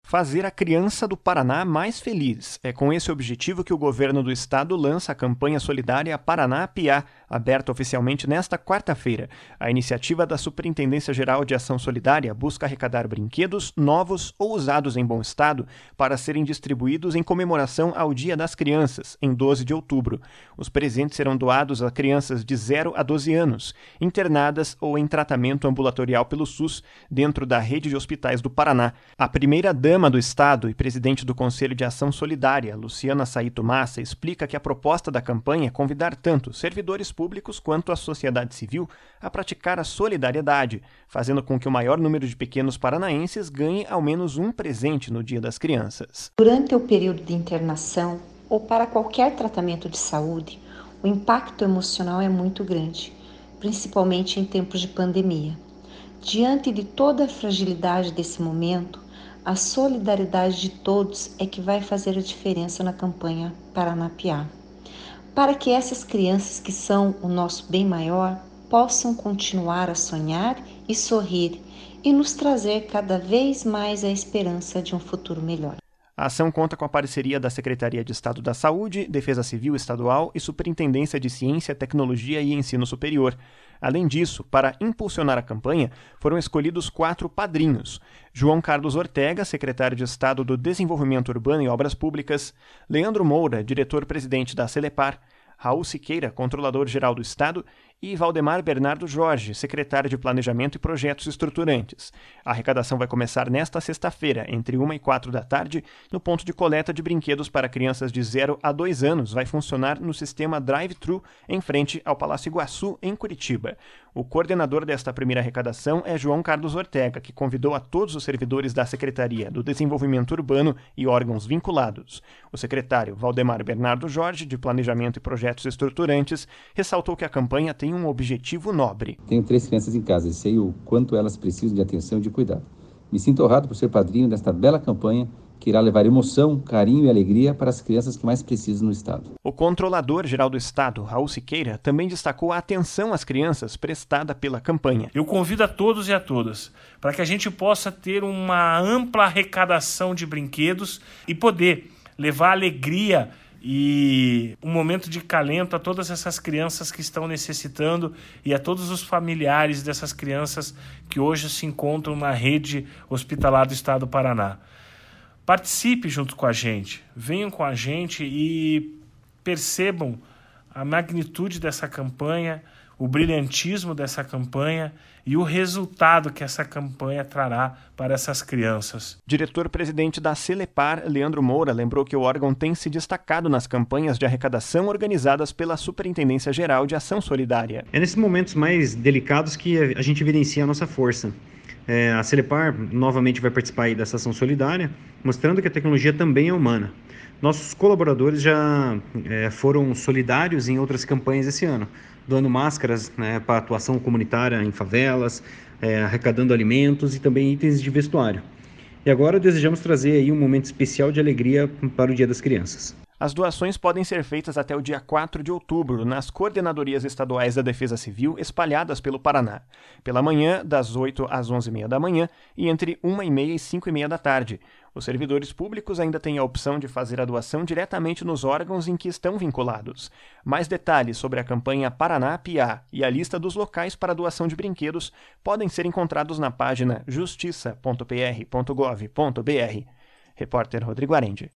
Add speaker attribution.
Speaker 1: Fazer a criança do Paraná mais feliz. É com esse objetivo que o governo do estado lança a campanha solidária Paraná Piá, aberta oficialmente nesta quarta-feira. A iniciativa da Superintendência Geral de Ação Solidária busca arrecadar brinquedos novos ou usados em bom estado para serem distribuídos em comemoração ao Dia das Crianças, em 12 de outubro. Os presentes serão doados a crianças de 0 a 12 anos, internadas ou em tratamento ambulatorial pelo SUS, dentro da rede de hospitais do Paraná. A primeira-dama do Estado e presidente do Conselho de Ação Solidária, Luciana Saito Massa, explica que a proposta da campanha é convidar tanto servidores públicos quanto a sociedade civil a praticar a solidariedade, fazendo com que o maior número de pequenos paranaenses ganhe ao menos um presente no Dia das Crianças.
Speaker 2: Durante o período de internação ou para qualquer tratamento de saúde, o impacto emocional é muito grande, principalmente em tempos de pandemia. Diante de toda a fragilidade desse momento, a solidariedade de todos é que vai fazer a diferença na campanha Paraná Piá. Para que essas crianças que são o nosso bem maior possam continuar a sonhar e sorrir e nos trazer cada vez mais a esperança de um futuro melhor.
Speaker 1: A ação conta com a parceria da Secretaria de Estado da Saúde, Defesa Civil Estadual e Superintendência de Ciência, Tecnologia e Ensino Superior. Além disso, para impulsionar a campanha, foram escolhidos 4 padrinhos: João Carlos Ortega, secretário de Estado do Desenvolvimento Urbano e Obras Públicas; Leandro Moura, diretor-presidente da Celepar; Raul Siqueira, controlador-geral do Estado, e Valdemar Bernardo Jorge, secretário de Planejamento e Projetos Estruturantes. A arrecadação vai começar nesta sexta-feira, entre 1 e 4 da tarde, no ponto de coleta de brinquedos para crianças de 0 a 2 anos. Vai funcionar no sistema Drive-Thru, em frente ao Palácio Iguaçu, em Curitiba. O coordenador desta primeira arrecadação é João Carlos Ortega, que convidou a todos os servidores da Secretaria do Desenvolvimento Urbano e órgãos vinculados. O secretário Valdemar Bernardo Jorge, de Planejamento e Projetos Estruturantes, ressaltou que a campanha tem um objetivo nobre.
Speaker 3: Tenho 3 crianças em casa e sei o quanto elas precisam de atenção e de cuidado. Me sinto honrado por ser padrinho desta bela campanha que irá levar emoção, carinho e alegria para as crianças que mais precisam no Estado.
Speaker 1: O controlador-geral do Estado, Raul Siqueira, também destacou a atenção às crianças prestada pela campanha.
Speaker 4: Eu convido a todos e a todas para que a gente possa ter uma ampla arrecadação de brinquedos e poder levar alegria e um momento de acalento a todas essas crianças que estão necessitando e a todos os familiares dessas crianças que hoje se encontram na rede hospitalar do Estado do Paraná. Participe junto com a gente, venham com a gente e percebam a magnitude dessa campanha, o brilhantismo dessa campanha e o resultado que essa campanha trará para essas crianças.
Speaker 1: Diretor-presidente da Celepar, Leandro Moura, lembrou que o órgão tem se destacado nas campanhas de arrecadação organizadas pela Superintendência Geral de Ação Solidária.
Speaker 5: É nesses momentos mais delicados que a gente evidencia a nossa força. A Celepar novamente vai participar aí dessa ação solidária, mostrando que a tecnologia também é humana. Nossos colaboradores já foram solidários em outras campanhas esse ano, doando máscaras para atuação comunitária em favelas, arrecadando alimentos e também itens de vestuário. E agora desejamos trazer aí um momento especial de alegria para o Dia das Crianças.
Speaker 1: As doações podem ser feitas até o dia 4 de outubro nas coordenadorias estaduais da Defesa Civil espalhadas pelo Paraná, pela manhã, das 8 às 11h30 da manhã e entre 1h30 e 5h30 da tarde. Os servidores públicos ainda têm a opção de fazer a doação diretamente nos órgãos em que estão vinculados. Mais detalhes sobre a campanha Paraná Piá e a lista dos locais para doação de brinquedos podem ser encontrados na página justiça.pr.gov.br. Repórter Rodrigo Arendi.